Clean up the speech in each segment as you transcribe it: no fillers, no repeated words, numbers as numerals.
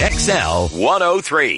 XL 103.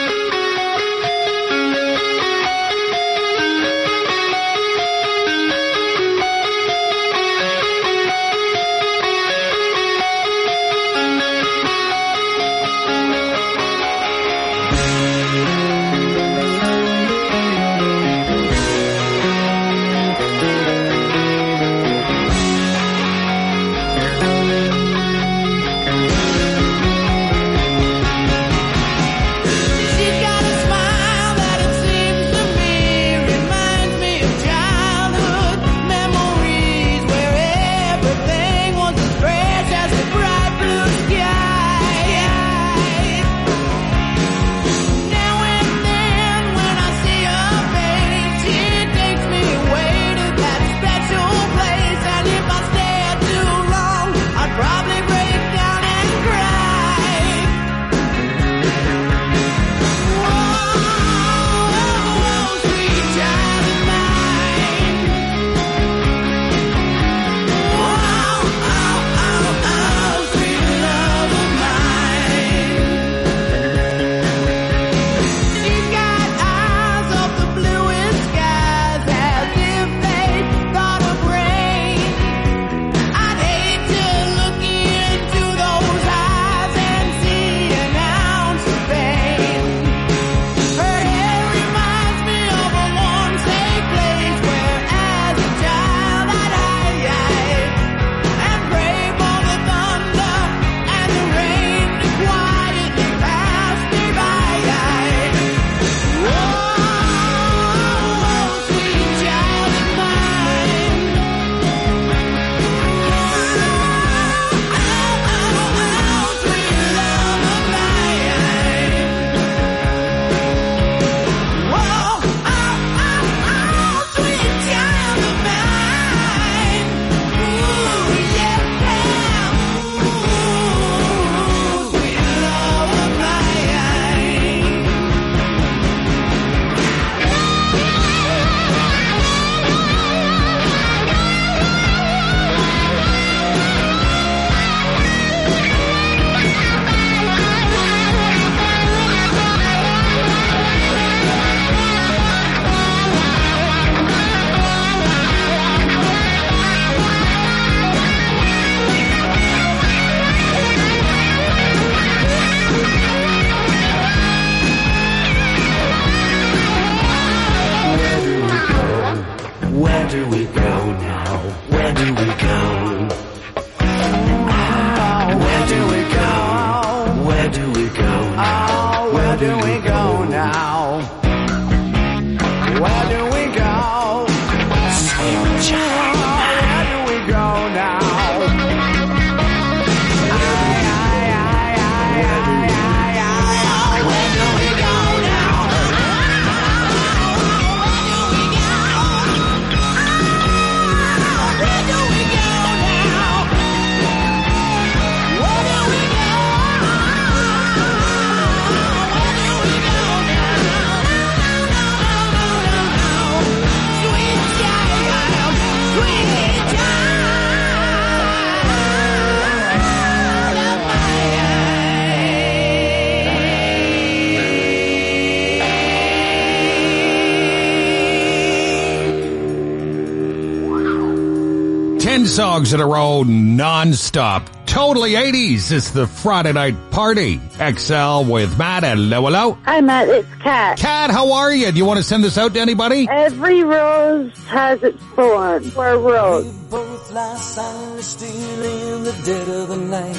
Songs in a row, non-stop. Totally 80s. It's the Friday Night Party. XL with Matt. Hello. Hi, Matt. It's Kat. Kat, how are you? Do you want to send this out to anybody? Every rose has its thorn. We're a rose. We both lie silently still in the dead of the night.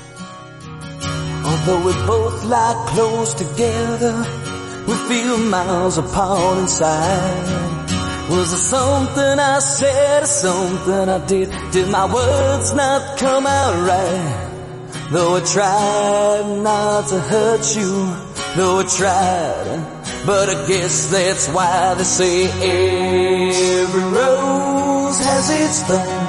Although we both lie close together, we feel miles apart inside. Was there something I said or something I did? Did my words not come out right? Though I tried not to hurt you, though I tried, but I guess that's why they say every rose has its thorn.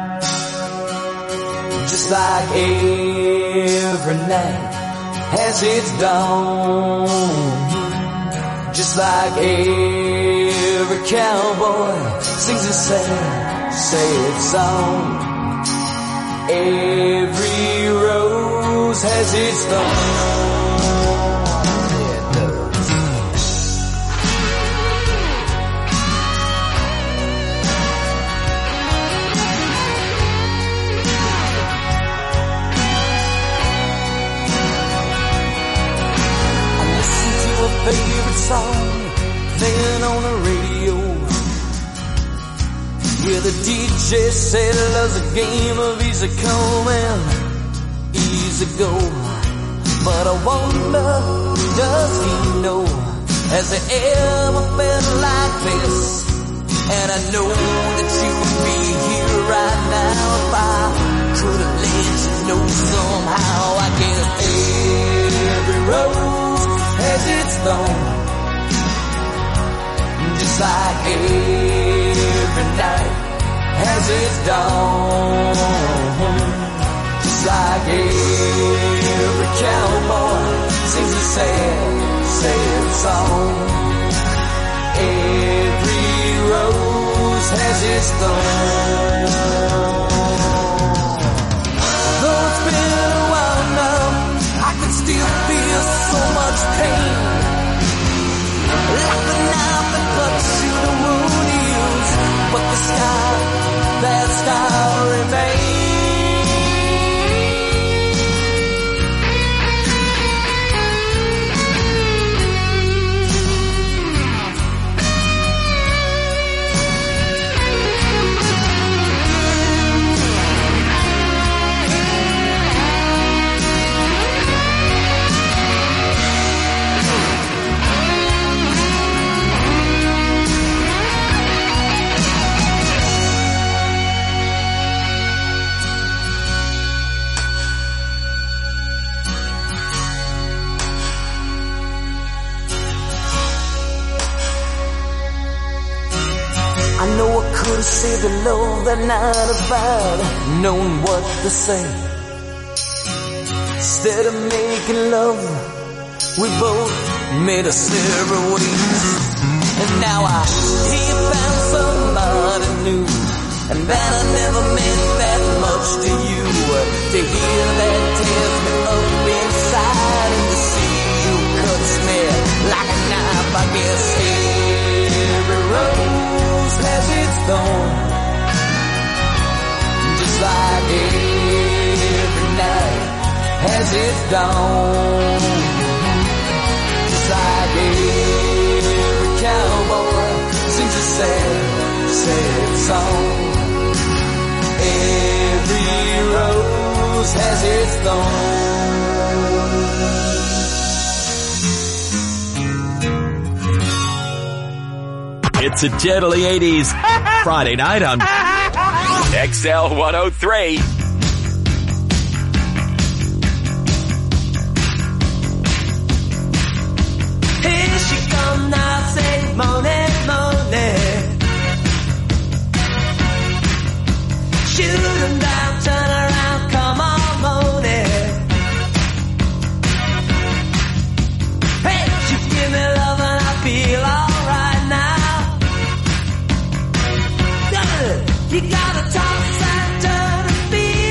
Just like every night has its dawn. Just like every cowboy sings a sad song. Every rose has its thorn. favorite song playing on the radio, where the DJ said love's a game of easy come and easy go. But I wonder, does he know, has he ever felt like this? And I know that you would be here right now if I could have let you know somehow. I guess every rose has its thorn, just like every night has its dawn, just like every cowboy sings a sad, sad song. Every rose has its thorn. Though it's been a while now, I can still feel so much pain, like a knife that cuts through the wound heals, but the scar, that scar remains. I know I could have said the love that night if I'd known what to say. Instead of making love, we both made us separate ways. And now I hear you found somebody new, and that I never meant that much to you. To hear that tears me up inside, and to see you cuts me like a knife. I guess every rose has its thorn, just like every night has its dawn, just like every cowboy sings a sad, sad song. Every rose has its thorn. It's a totally 80s Friday night on XL 103. Here she come now, say moaning, moaning. Shoot 'em down, turn around, come on, moaning. Hey, she give me love and I feel alright now. You gotta toss and turn and feel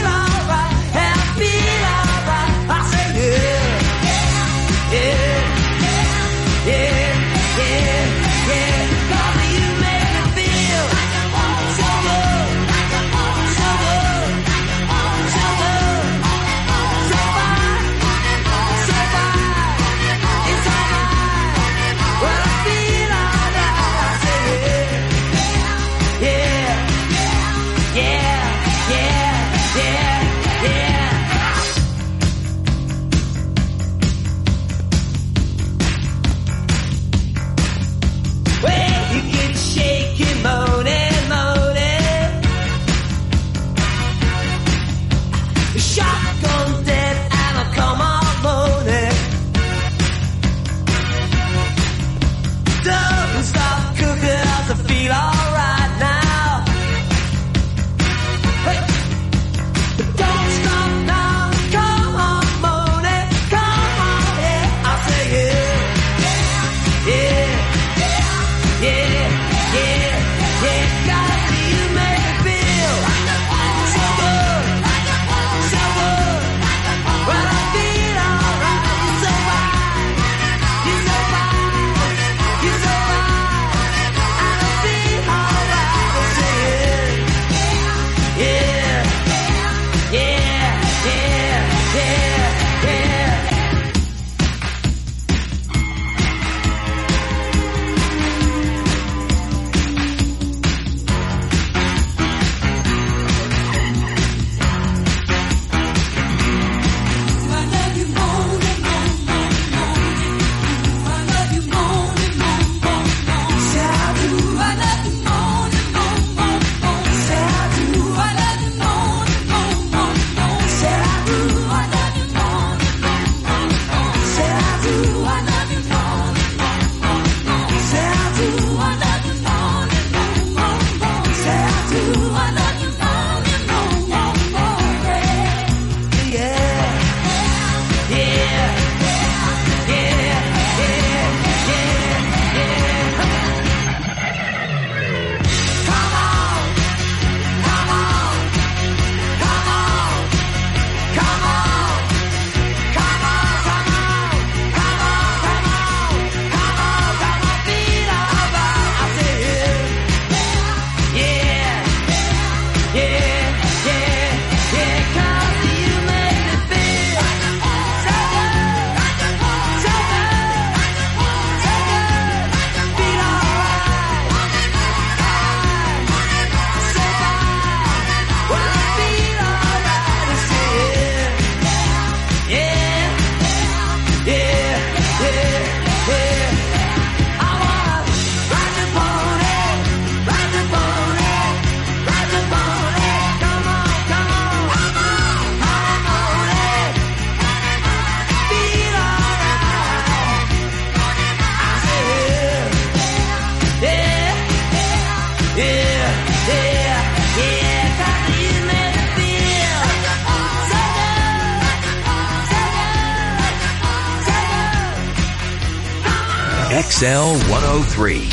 XL 103.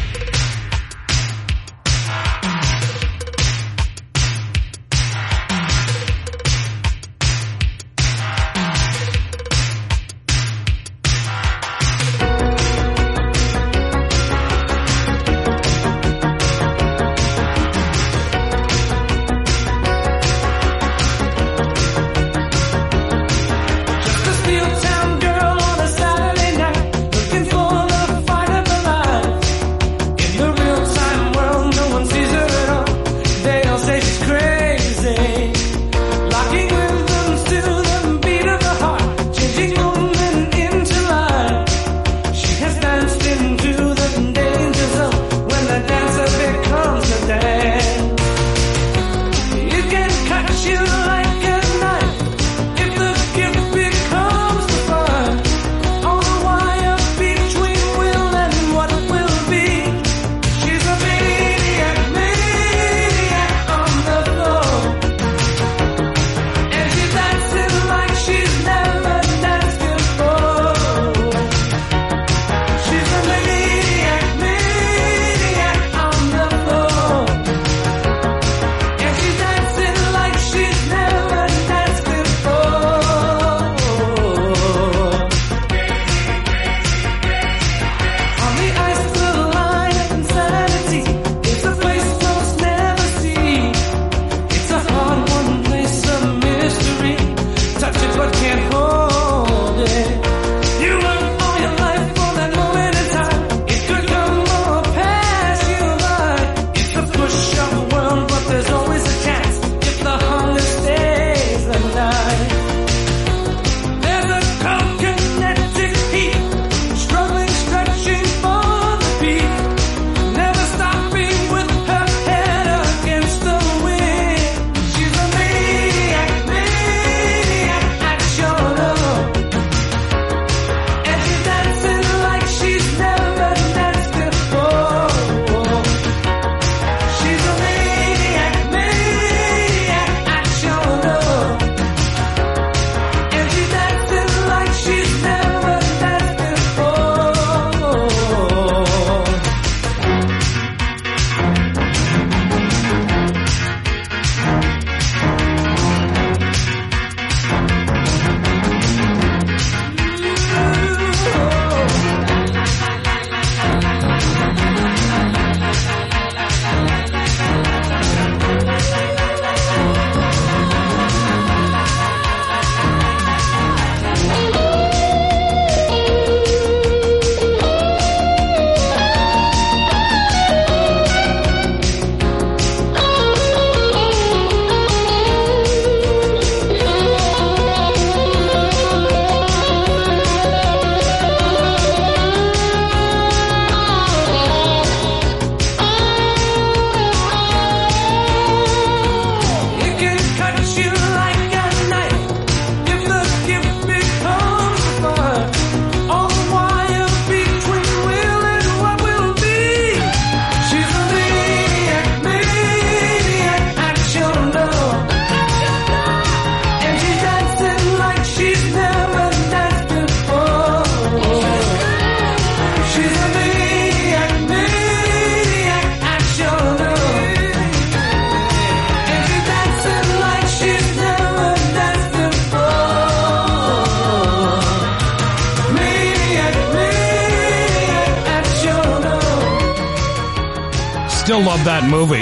Still love that movie.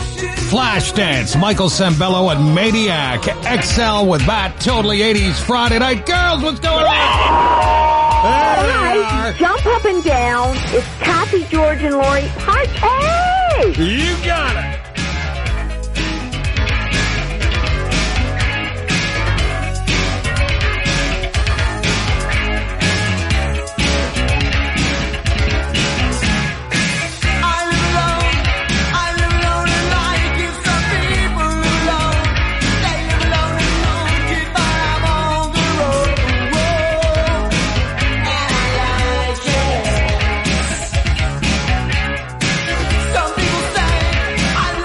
Flashdance, Michael Sembello and Maniac. XL with Matt, totally 80s Friday night. Girls, what's going on? All right, jump up and down. It's Kathy, George, and Lori. Party! You got it. Some people say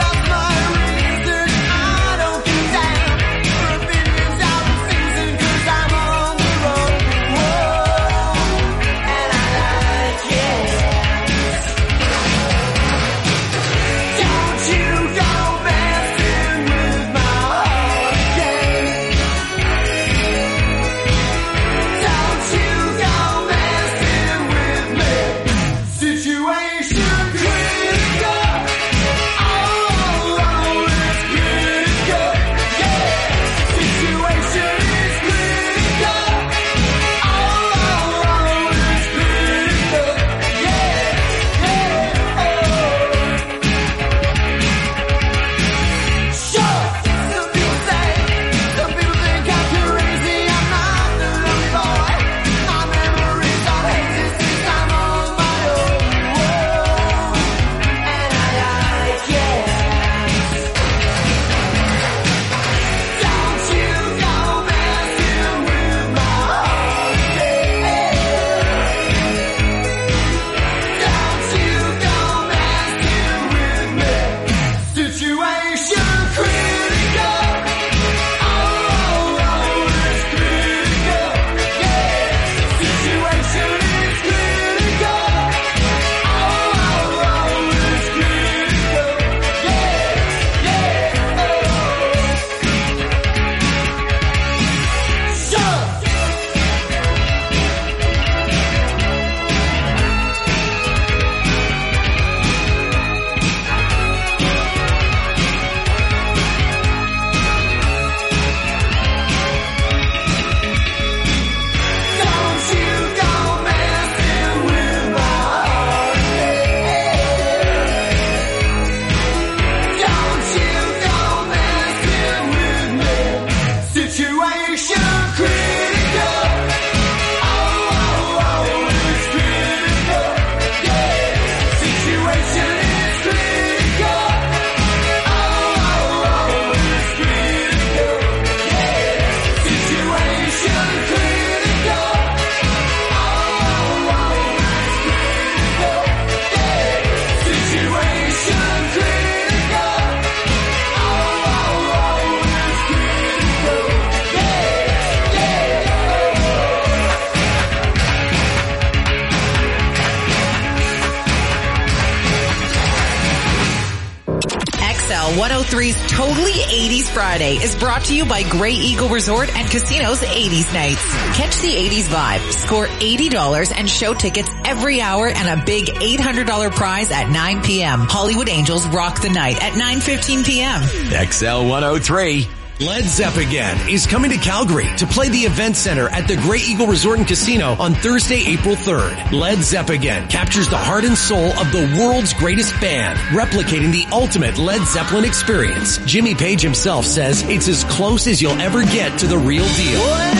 103's Totally 80s Friday is brought to you by Grey Eagle Resort and Casino's 80s Nights. Catch the 80s vibe, score $80 and show tickets every hour and a big $800 prize at 9 p.m. Hollywood Angels rock the night at 9:15 p.m. XL 103. Led Zeppelin is coming to Calgary to play the Event Center at the Grey Eagle Resort and Casino on Thursday, April 3rd. Led Zeppelin captures the heart and soul of the world's greatest band, replicating the ultimate Led Zeppelin experience. Jimmy Page himself says it's as close as you'll ever get to the real deal.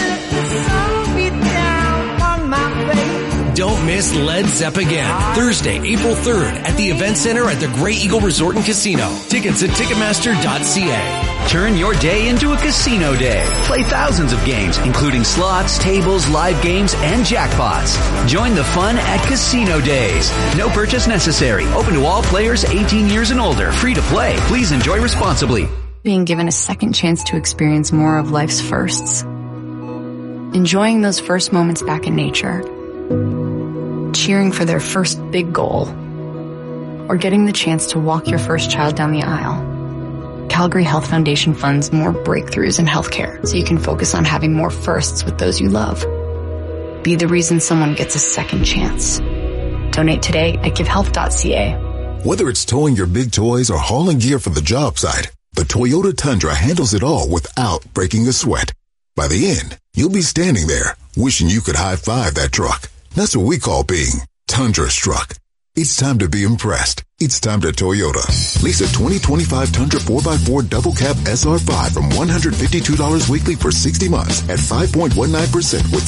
Don't miss Led Zeppelin, Thursday, April 3rd at the Event Center at the Grey Eagle Resort and Casino. Tickets at Ticketmaster.ca. Turn your day into a casino day. Play thousands of games, including slots, tables, live games, and jackpots. Join the fun at Casino Days. No purchase necessary. Open to all players 18 years and older. Free to play. Please enjoy responsibly. Being given a second chance to experience more of life's firsts. Enjoying those first moments back in nature. Cheering for their first big goal. Or getting the chance to walk your first child down the aisle. Calgary Health Foundation funds more breakthroughs in healthcare so you can focus on having more firsts with those you love. Be the reason someone gets a second chance. Donate today at givehealth.ca. Whether it's towing your big toys or hauling gear for the job site, the Toyota Tundra handles it all without breaking a sweat. By the end, you'll be standing there wishing you could high-five that truck. That's what we call being Tundra-struck. It's time to be impressed. It's time to Toyota. Lease a 2025 Tundra 4x4 double cab SR5 from $152 weekly for 60 months at 5.19% with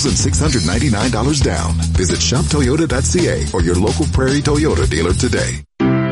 $6,699 down. Visit shoptoyota.ca or your local Prairie Toyota dealer today.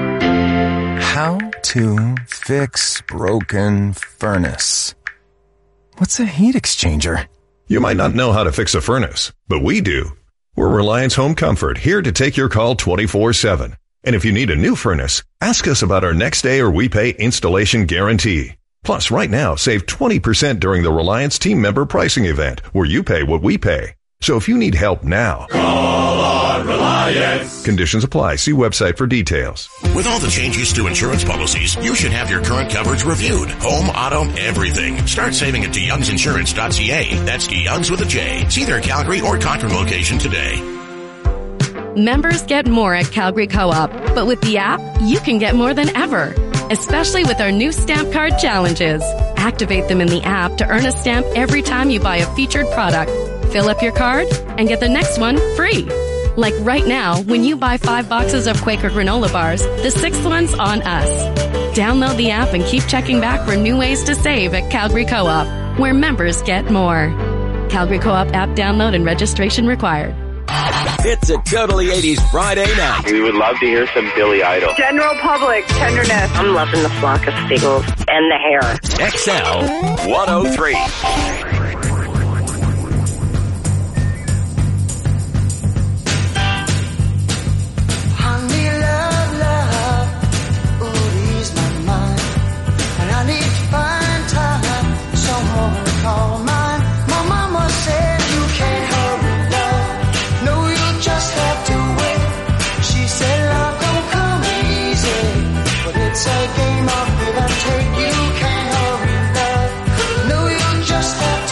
How to fix broken furnace. What's a heat exchanger? You might not know how to fix a furnace, but we do. We're Reliance Home Comfort, here to take your call 24/7. And if you need a new furnace, ask us about our next day or we pay installation guarantee. Plus, right now, save 20% during the Reliance team member pricing event, where you pay what we pay. So if you need help now, call on Reliance. Conditions apply. See website for details. With all the changes to insurance policies, you should have your current coverage reviewed. Home, auto, everything. Start saving at DeYoungsInsurance.ca. That's DeYoungs with a J. See their Calgary or Cochrane location today. Members get more at Calgary Co-op, but with the app, you can get more than ever, especially with our new stamp card challenges. Activate them in the app to earn a stamp every time you buy a featured product. Fill up your card and get the next one free. Like right now, when you buy 5 boxes of Quaker granola bars, the 6th one's on us. Download the app and keep checking back for new ways to save at Calgary Co-op, where members get more. Calgary Co-op app download and registration required. It's a Totally 80s Friday night. We would love to hear some Billy Idol. General public, tenderness. I'm loving the flock of seagulls and the hair. XL 103. It's a game of give and take. You can't hurry love. No, you just have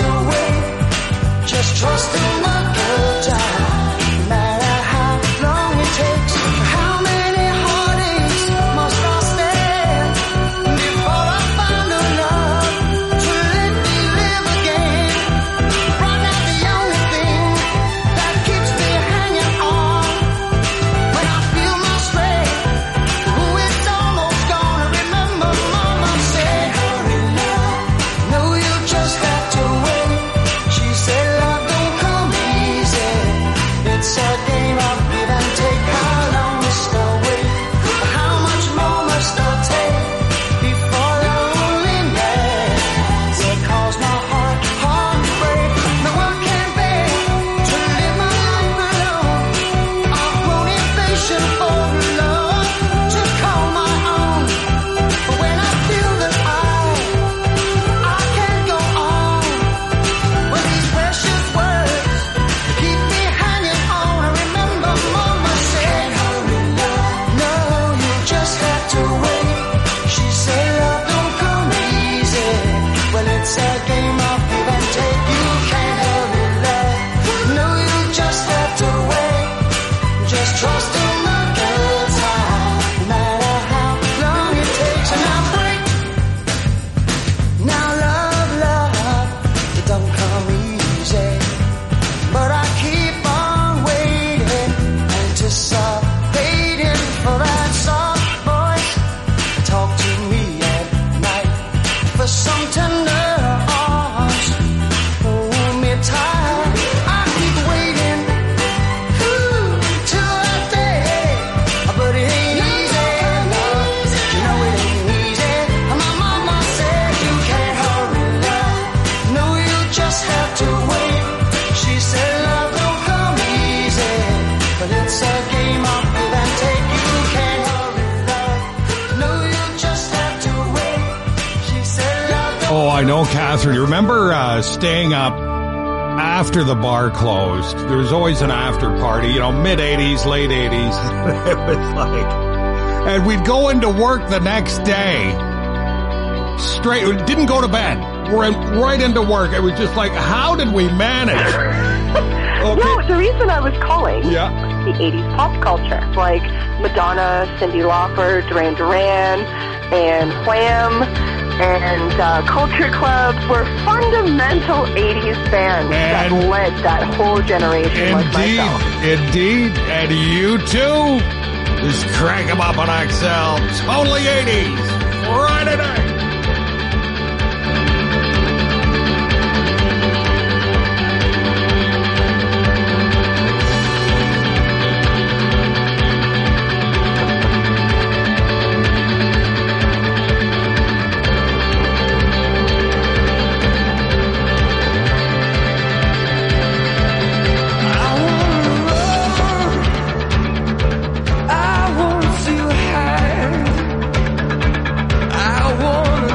know, Catherine. You remember staying up after the bar closed? There was always an after party, mid-'80s, late 80s. It was like, and we'd go into work the next day. Straight, didn't go to bed. Went right into work. It was just like, how did we manage? Okay. No, the reason I was calling yeah. the 80s pop culture. Like Madonna, Cyndi Lauper, Duran Duran, and Wham, and Culture Club were fundamental 80s bands that led that whole generation like myself. Indeed. And you too. Just crank them up on XL. Totally 80s. Friday night. I wanna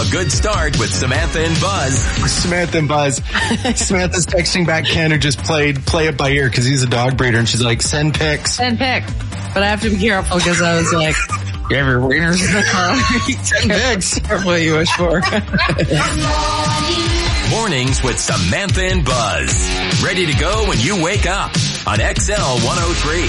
a good start with Samantha and Buzz. Samantha and Buzz. Samantha's texting back Ken, who just play it by ear because he's a dog breeder, and she's like, send pics. Send pics. But I have to be careful because I was like, you have your wieners in the car. 10 pics. Careful what you wish for. Mornings with Samantha and Buzz. Ready to go when you wake up on XL 103.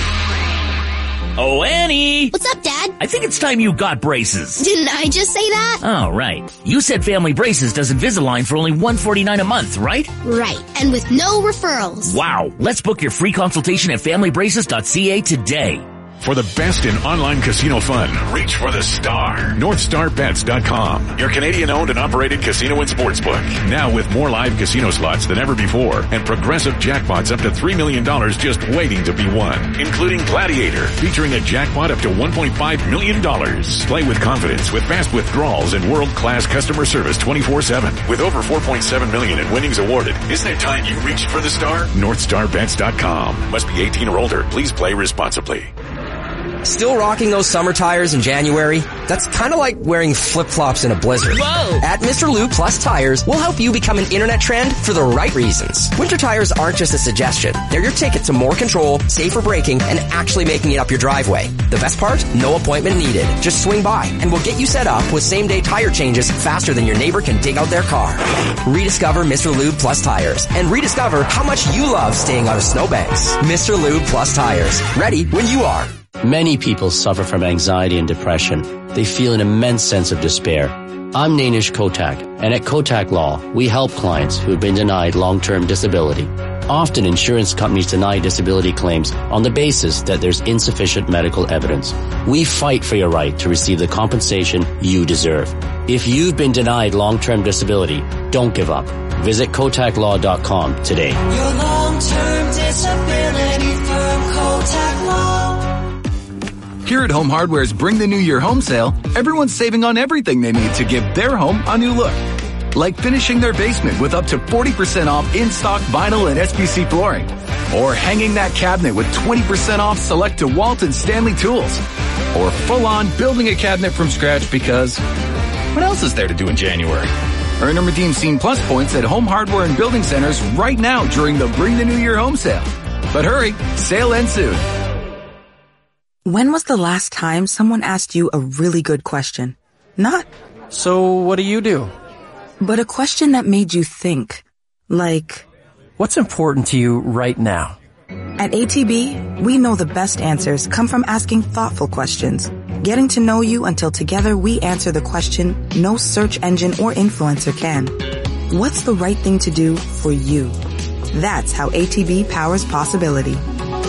Oh, Annie! What's up, Dad? I think it's time you got braces. Didn't I just say that? Oh, right. You said Family Braces does Invisalign for only $149 a month, right? Right. And with no referrals. Wow. Let's book your free consultation at familybraces.ca today. For the best in online casino fun, reach for the star. NorthstarBets.com, your Canadian-owned and operated casino and sportsbook. Now with more live casino slots than ever before and progressive jackpots up to $3 million just waiting to be won, including Gladiator, featuring a jackpot up to $1.5 million. Play with confidence with fast withdrawals and world-class customer service 24/7. With over $4.7 million in winnings awarded, isn't it time you reached for the star? NorthstarBets.com. Must be 18 or older. Please play responsibly. Still rocking those summer tires in January? That's kind of like wearing flip-flops in a blizzard. Whoa! At Mr. Lube Plus Tires, we'll help you become an internet trend for the right reasons. Winter tires aren't just a suggestion. They're your ticket to more control, safer braking, and actually making it up your driveway. The best part? No appointment needed. Just swing by, and we'll get you set up with same-day tire changes faster than your neighbor can dig out their car. Rediscover Mr. Lube Plus Tires, and rediscover how much you love staying out of snowbanks. Mr. Lube Plus Tires. Ready when you are. Many people suffer from anxiety and depression. They feel an immense sense of despair. I'm Nainish Kotak, and at Kotak Law, we help clients who have been denied long-term disability. Often insurance companies deny disability claims on the basis that there's insufficient medical evidence. We fight for your right to receive the compensation you deserve. If you've been denied long-term disability, don't give up. Visit KotakLaw.com today. Your long-term disability firm, Kotak Law. Here at Home Hardware's Bring the New Year home sale, everyone's saving on everything they need to give their home a new look. Like finishing their basement with up to 40% off in-stock vinyl and SPC flooring. Or hanging that cabinet with 20% off select DeWalt and Stanley tools. Or full-on building a cabinet from scratch because what else is there to do in January? Earn and redeem Scene Plus points at Home Hardware and Building Centers right now during the Bring the New Year home sale. But hurry, sale ends soon. When was the last time someone asked you a really good question? Not, so what do you do? But a question that made you think. Like, what's important to you right now? At ATB, we know the best answers come from asking thoughtful questions. Getting to know you until together we answer the question no search engine or influencer can. What's the right thing to do for you? That's how ATB powers possibility.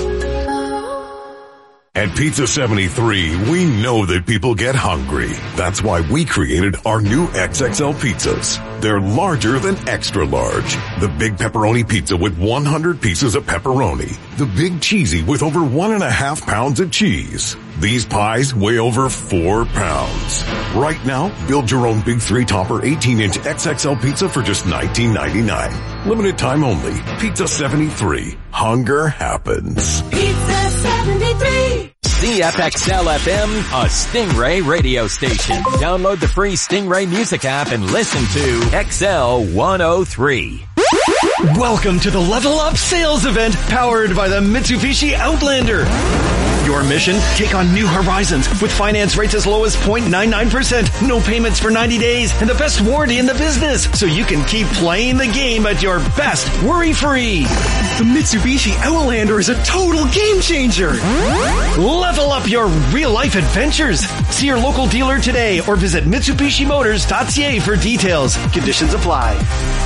At Pizza 73, we know that people get hungry. That's why we created our new XXL pizzas. They're larger than extra large. The big pepperoni pizza with 100 pieces of pepperoni. The big cheesy with over 1.5 pounds of cheese. These pies weigh over 4 pounds. Right now, build your own big 3-topper 18-inch XXL pizza for just $19.99. Limited time only. Pizza 73. Hunger happens. Pizza 73. CFXL FM, a Stingray radio station. Download the free Stingray music app and listen to XL 103. Welcome to the Level Up Sales Event powered by the Mitsubishi Outlander. Your mission? Take on new horizons with finance rates as low as 0.99%, no payments for 90 days, and the best warranty in the business, so you can keep playing the game at your best, worry-free. The Mitsubishi Outlander is a total game changer. Level up your real-life adventures. See your local dealer today or visit MitsubishiMotors.ca for details. Conditions apply.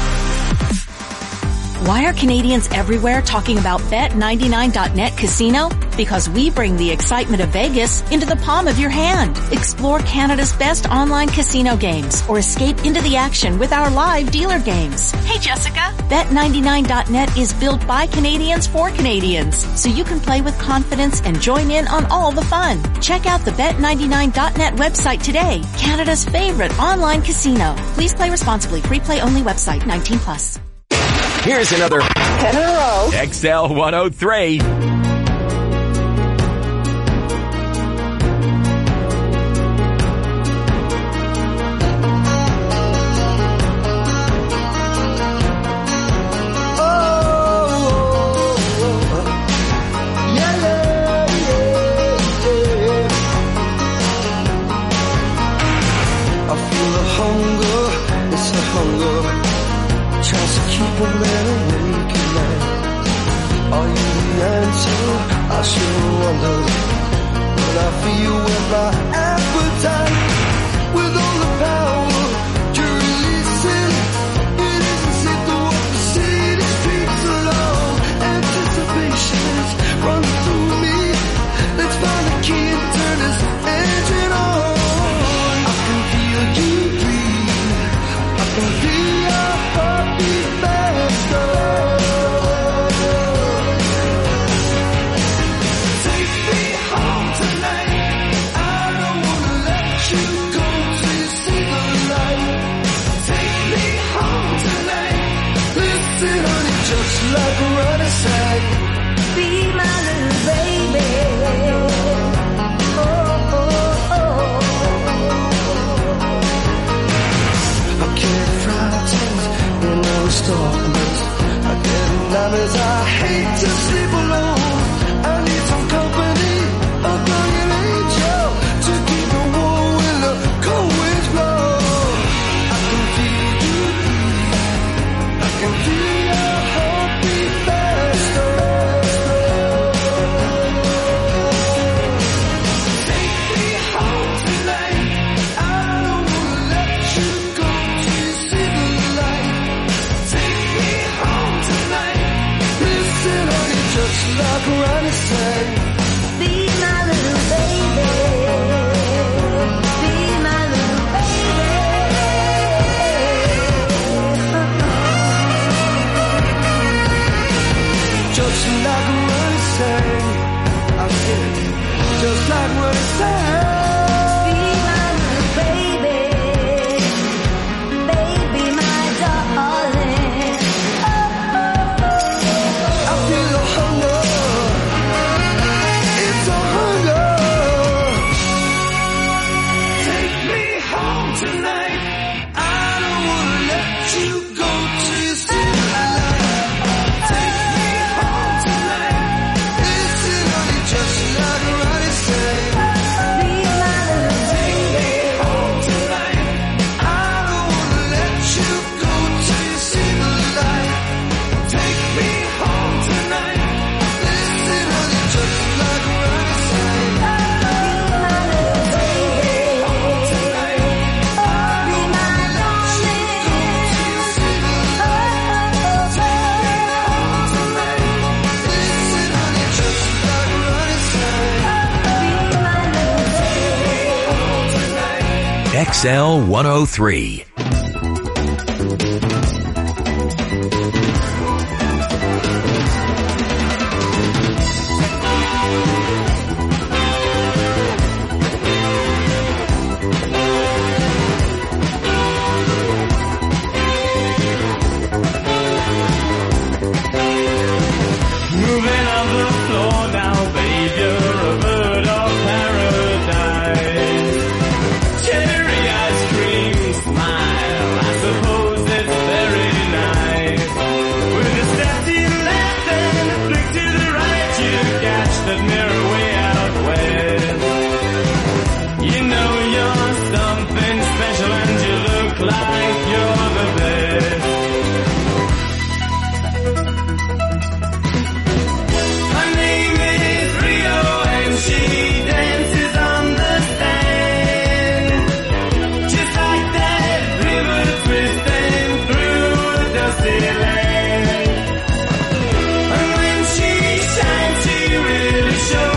Why are Canadians everywhere talking about Bet99.net Casino? Because we bring the excitement of Vegas into the palm of your hand. Explore Canada's best online casino games or escape into the action with our live dealer games. Hey Jessica! Bet99.net is built by Canadians for Canadians, so you can play with confidence and join in on all the fun. Check out the Bet99.net website today, Canada's favorite online casino. Please play responsibly. Free play only website, 18+. Here's another 10 in a row. XL 103. I sure wonder when I feel with my appetite, with all the power you're releasing. It isn't safe to walk the city streets alone. Anticipation's running through me. Let's find the key and turn this engine on. I can feel you breathe. I can feel your heartbeat faster. Take me home tonight. I don't wanna let you go till you see the light. Take me home tonight. Listen, honey, just like a running sight. Be my little baby. Oh, oh, oh. I get frightened in those darkness. I get nervous. I hate to sleep alone. I need some company, a guardian angel to keep me warm when the cold winds blow. I can feel you breathe. I can feel your heartbeat faster. Take me home tonight. I don't wanna let you go till you see the light. Take me home tonight. Listen, honey, just like Ronnie said. Be my little baby. Be my little baby. Just like Ronnie said. I said, just like Ronnie said. Be my little baby. Baby, my darling. I feel a hunger. It's a hunger. Take me home tonight. I don't wanna let you go till you see the light. Take me home tonight. Listen, honey, just like Ronnie said. Be my little baby. Take me home tonight. I don't wanna let you go till you see the light. Take me home tonight. Listen, honey, just like Ronnie said. Be my little baby. Home tonight. I don't wanna let you go till you see the light. Take me home tonight. Listen, honey, just like Ronnie said. Be my little baby. Home tonight. XL 103. Moving on the floor now, babe, you're a bird of paradise. Cherry ice cream smile, I suppose it's very nice. With a step to your left and a flick to the right, you catch that mirror way out west. You know you're something special and you look like you're the best. Her name is Rio and she dances on the sand. Just like that river twisting through a dusty land. And when she shines she really shows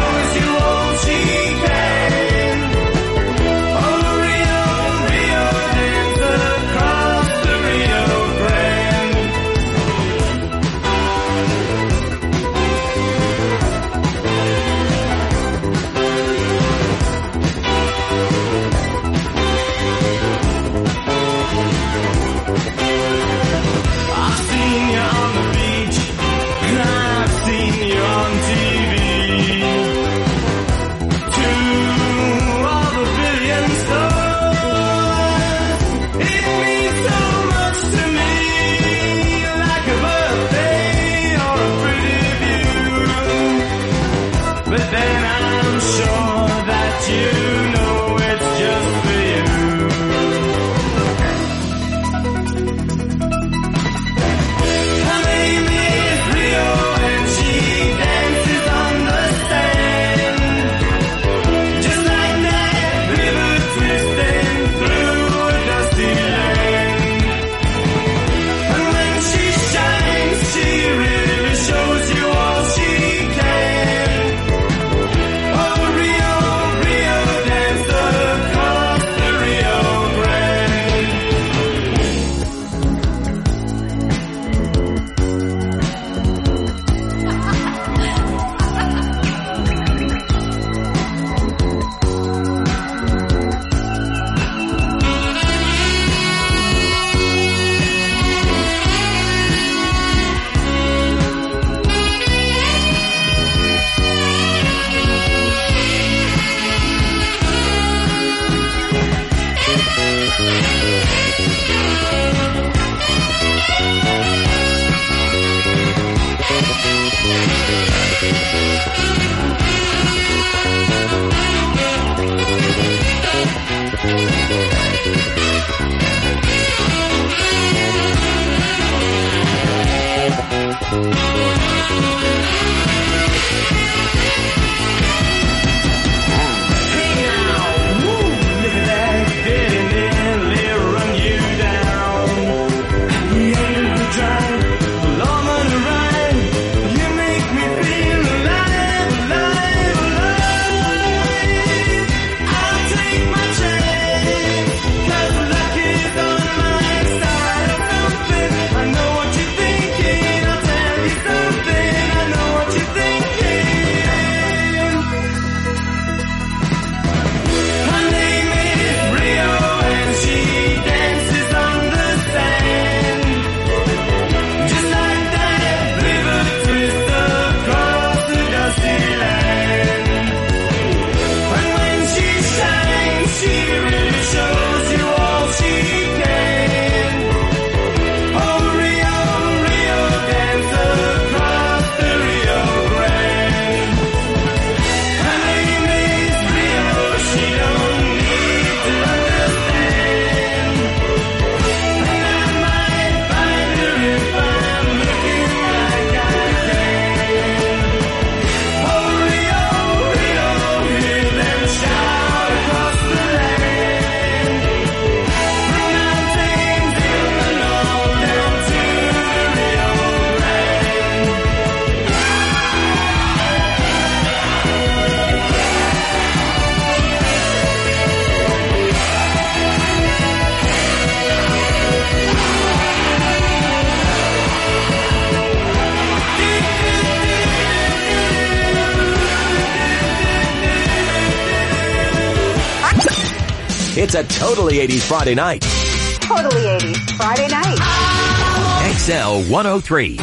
It's a totally 80s Friday night. Totally 80s Friday night. XL 103.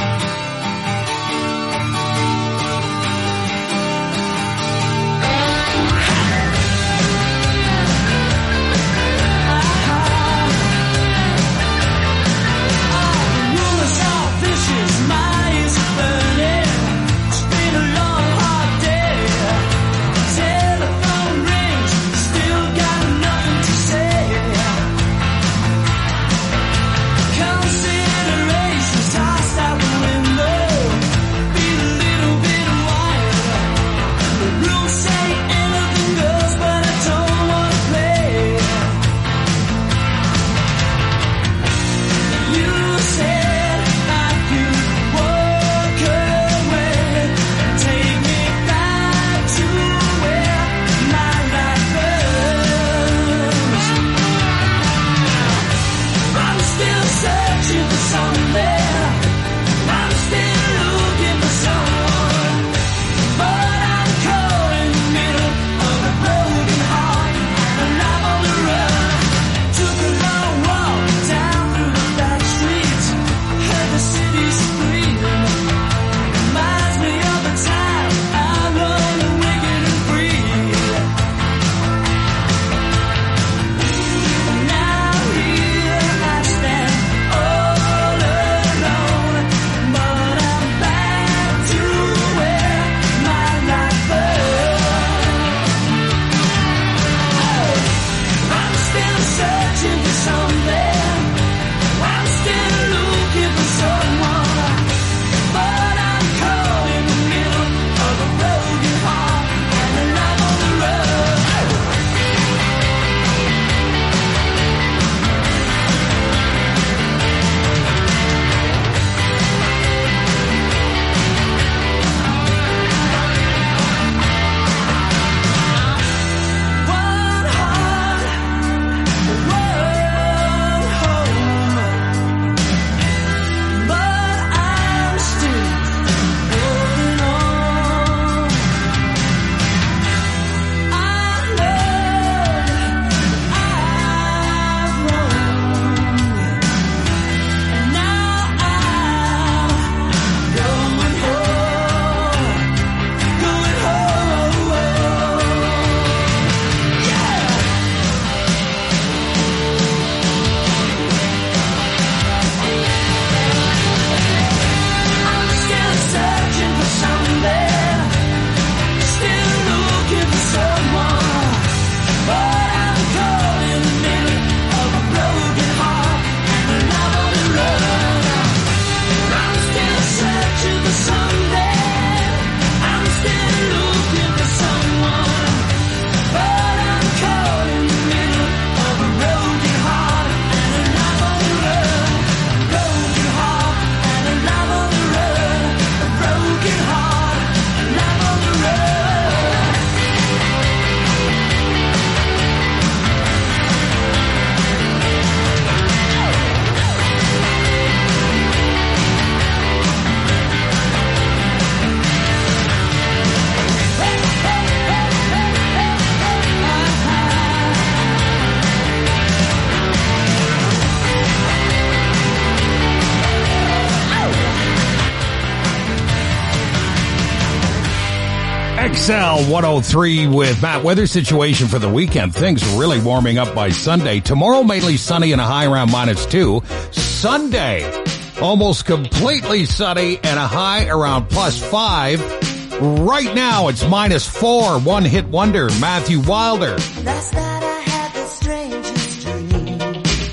XL 103 with Matt. Weather situation for the weekend. Things really warming up by Sunday. Tomorrow, mainly sunny and a high around -2. Sunday, almost completely sunny and a high around +5. Right now, it's -4. One hit wonder, Matthew Wilder. Last night I had the strangest dream.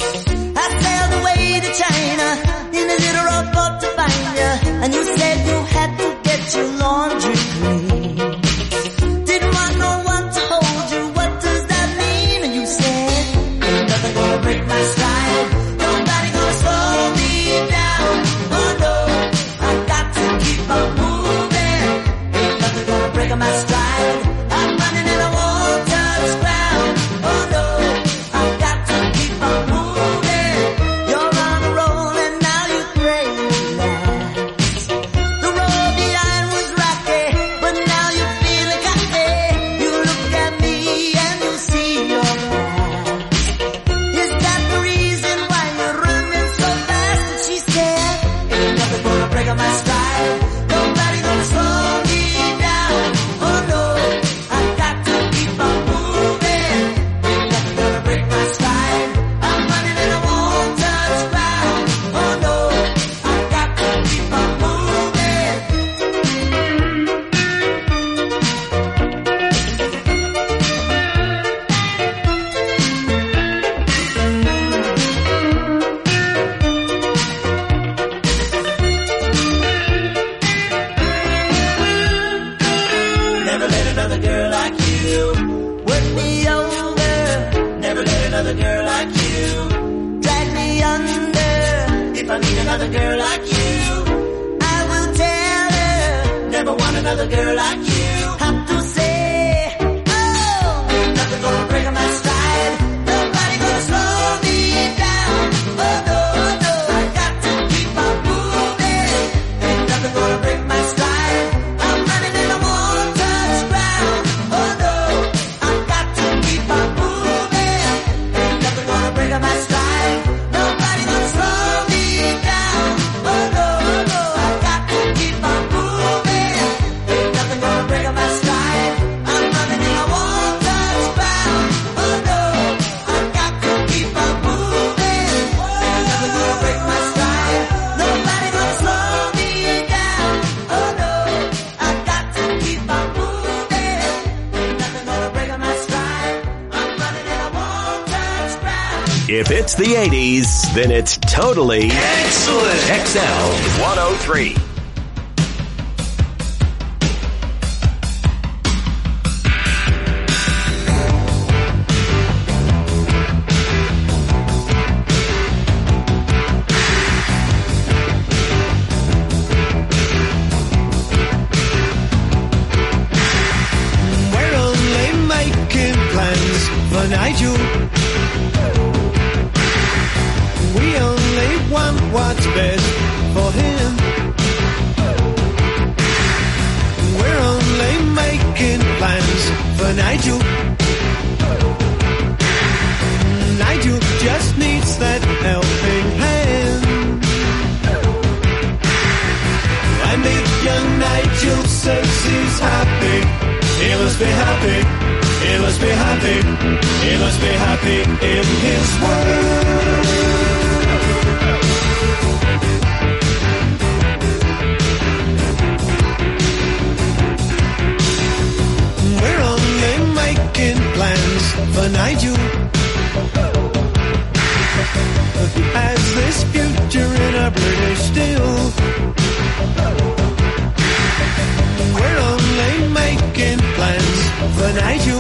I sailed away to China in a little rowboat to find you. And you said you had to get your laundry clean. Didn't want no one to hold you. What does that mean? And you said, ain't nothing gonna break my stride. Nobody gonna slow me down. Oh no, I got to keep on moving. Ain't nothing gonna break my stride. I'm running and I won't touch ground. Oh no, I got to keep on moving. You're on a roll and now you relax. The road behind was rocky, but now you're feeling cocky. You look at me and you see your back. another girl like you. Drag me under if I meet another girl like you. I will tell her, never want another girl like you. Have to say, oh, ain't nothing gonna break my stride. Nobody gonna slow me down. Oh no, I got to keep on moving. Ain't nothing gonna break my stride. I'm running and I won't touch ground. Oh no, I got to keep on moving. Ain't nothing gonna break my stride. Nobody gonna slow me down. Oh no, I got to keep on moving. Ain't nothing gonna break my stride. I'm running and I won't touch ground. Oh no, I got to keep on moving. Ain't nothing gonna break my stride. Nobody gonna slow me down. Oh no, I got to keep on moving. Ain't nothing gonna break my stride. I'm running and I won't touch ground. If it's the 80s, then it's totally excellent. XL 103. We're only making plans for Nigel. We only want what's best for him. We're only making plans for Nigel. Nigel just needs that helping hand. And if young Nigel says he's happy, he must be happy. He must be happy. He must be happy in his world. We're only making plans for Nigel. Has this future in a British steel. We're only making plans for Nigel.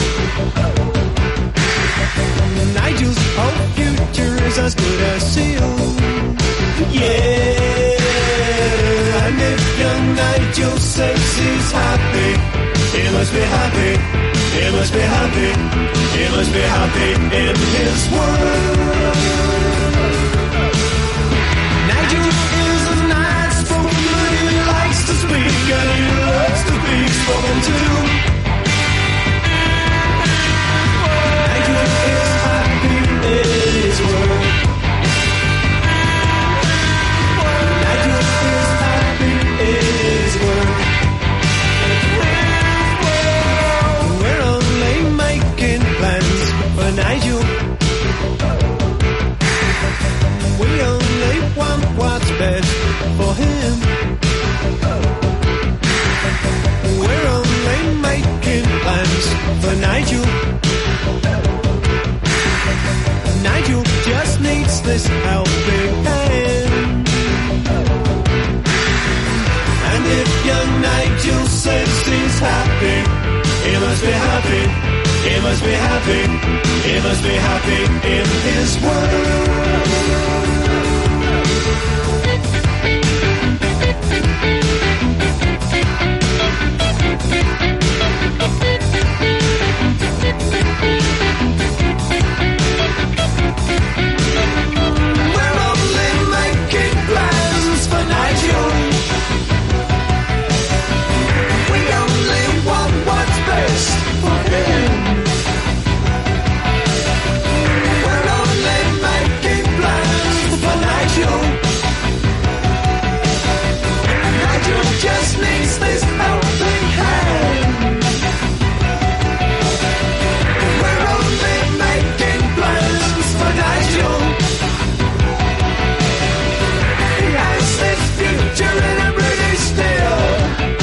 Nigel's whole future is as good as sealed. Yeah, and if young Nigel says he's happy, he must be happy. He must be happy. He must be happy in his world. Nigel is a nice spoken. He likes to speak and he loves to be spoken to. Nigel is happy in his world. Nigel is happy in his world. We're only making plans for Nigel. We only want what's best for him. We're only making plans for Nigel. Nigel just needs this helping hand. And if young Nigel says he's happy, he must be happy. He must be happy. He must be happy in his world. We're only making plans for Nigel. We only want what's best for him. We're only making plans for Nigel. Nigel just needs this helping hand. We're only making plans for Nigel. He has this future in a British steel.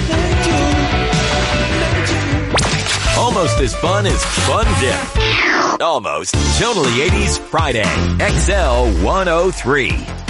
Almost as fun as Fun Dip. Almost. Totally 80s Friday. XL 103.